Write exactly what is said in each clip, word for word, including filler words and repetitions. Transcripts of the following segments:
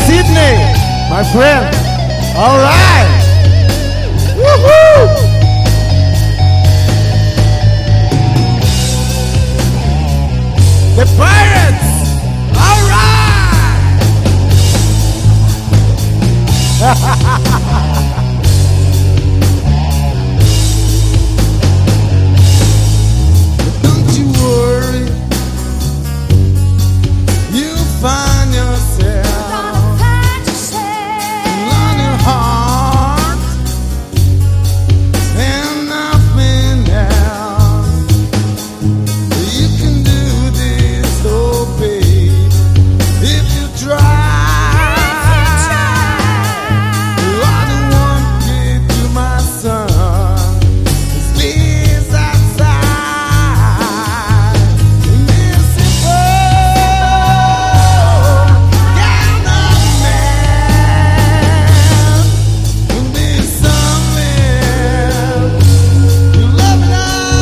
Sydney, my friend. All right. Woohoo! The Pirates. All right. Don't you worry. You find yourself on your heart and nothing else. You can do this, oh baby, if you try. I don't want to give you my son. Please outside. This simple kind of man will be something you love and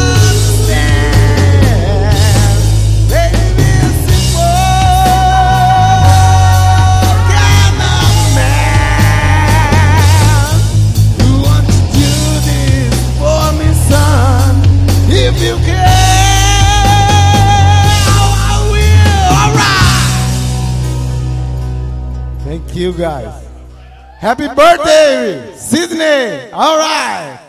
understand. Baby, simple kind of man who wants to do this for me, son. If you can, oh, I will. All right. Thank you, guys. Happy birthday, Sydney. All right.